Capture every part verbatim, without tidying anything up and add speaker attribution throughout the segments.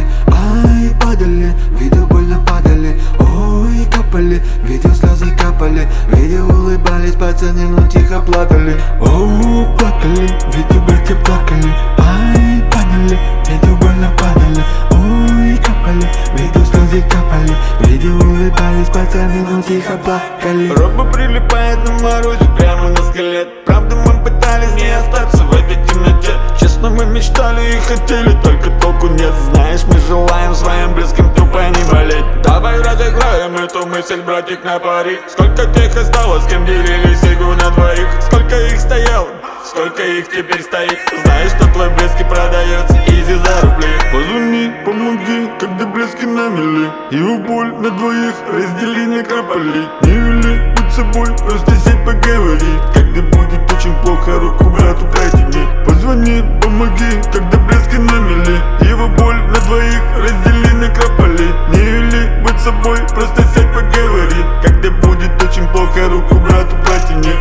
Speaker 1: капали, ай, падали, видео больно падали, ой, капали, видео слезы капали, видео улыбались пацаны, но тихо плакали. Оу, плакали, видео братья плакали, ай, падали, видео больно падали, ой, капали, видео слезы капали, видео улыбались пацаны, но тихо плакали.
Speaker 2: Роба прилипает на морозе прямо на скелет. Правда, мы пытались не остаться в этой темноте. Честно, мы мечтали и хотели, только толку нет. Знаешь, мы желаем своим близким тупо не болеть. Давай разыграем эту мысль, братик, на пари. Сколько тех осталось, с кем делились игру на двоих? Сколько их стояло, сколько их теперь стоит? Знаешь, что твой близкий продается изи за рубли. Позвони, помоги, когда близкий на мели. Его боль на двоих раздели на капали. Не вели будь собой, просто сядь поговори. Когда будет очень плохо, руку брату протяни. Позвони, помоги, когда близкий на мели. Его боль на двоих раздели на капали. Не вели будь собой, просто сядь поговори. Когда будет очень плохо, руку брату протяни.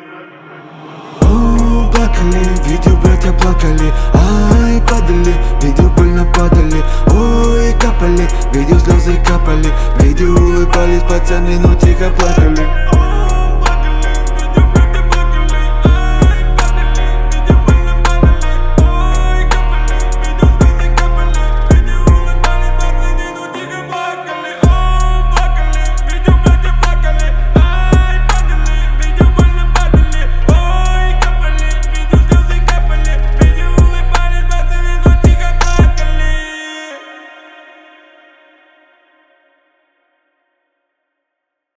Speaker 1: Оу, плакали, видео братья плакали, ай, падали, видео больно падали, ой, капали, видео слезы капали, видео улыбались пацаны, но тихо плакали.